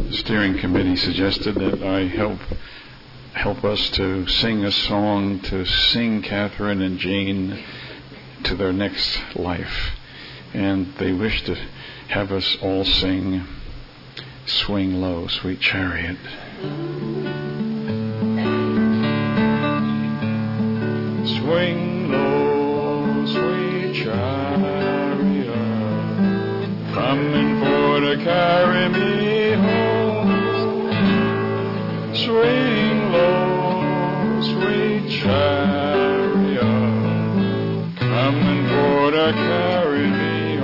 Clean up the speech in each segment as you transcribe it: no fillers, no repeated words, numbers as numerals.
steering committee suggested that I help us to sing a song to sing Catherine and Jane to their next life. And they wish to have us all sing Swing Low, Sweet Chariot. Swing low, sweet chariot, coming for to carry me home. Swing low, sweet chariot, coming for to carry me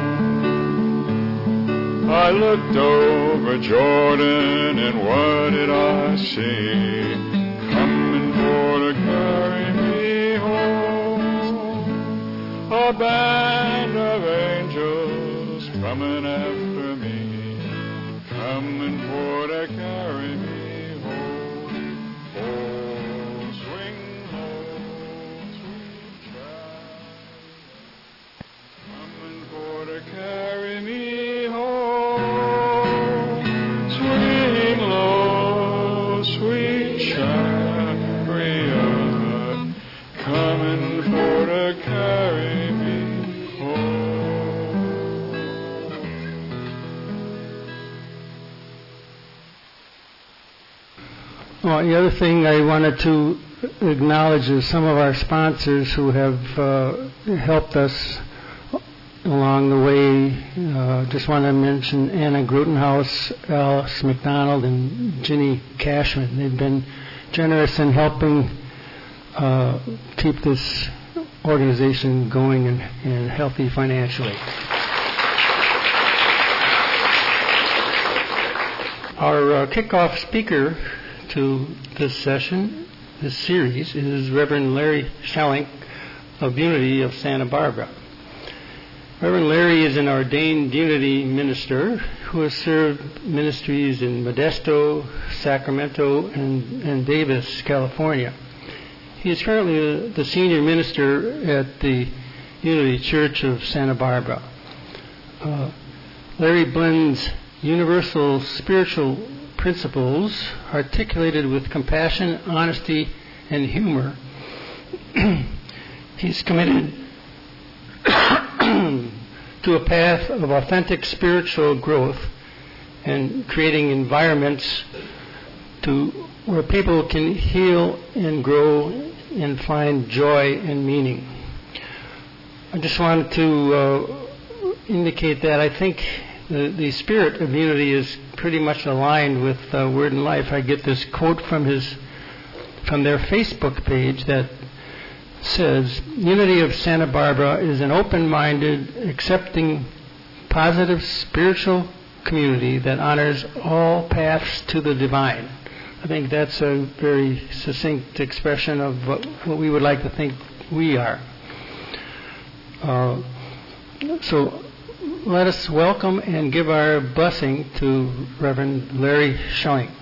home. I looked over Jordan, and what did I see? Coming for to carry me home. A band of angels coming after me, coming for to carry me home. Oh, swing low, sweet child, coming for to carry me home. Swing low, sweet chariot, coming for to carry me home. Well, the other thing I wanted to acknowledge is some of our sponsors who have helped us along the way. Just want to mention Anna Grutenhaus, Alice McDonald, and Ginny Cashman. They've been generous in helping keep this organization going and healthy financially. Our kickoff speaker to this session, this series, is Reverend Larry Schelling of Unity of Santa Barbara. Reverend Larry is an ordained Unity minister who has served ministries in Modesto, Sacramento, and Davis, California. He is currently the senior minister at the Unity Church of Santa Barbara. Larry blends universal spiritual principles articulated with compassion, honesty, and humor. He's committed to a path of authentic spiritual growth and creating environments where people can heal and grow and find joy and meaning. I just wanted to indicate that I think the spirit of Unity is pretty much aligned with Word and Life. I get this quote from their Facebook page that says, Unity of Santa Barbara is an open-minded, accepting, positive spiritual community that honors all paths to the divine. I think that's a very succinct expression of what we would like to think we are. So let us welcome and give our blessing to Reverend Larry Schelling.